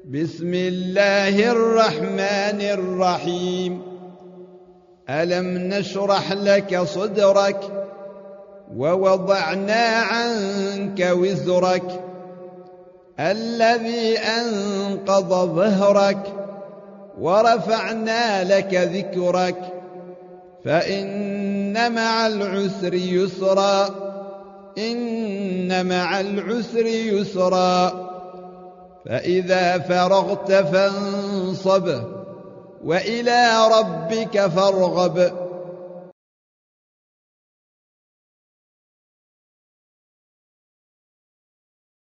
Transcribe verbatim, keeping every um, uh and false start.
بسم الله الرحمن الرحيم. ألم نشرح لك صدرك ووضعنا عنك وزرك الذي أنقض ظهرك ورفعنا لك ذكرك فإن مع العسر يسرا إن مع العسر يسرا فإذا فرغت فانصب وإلى ربك فارغب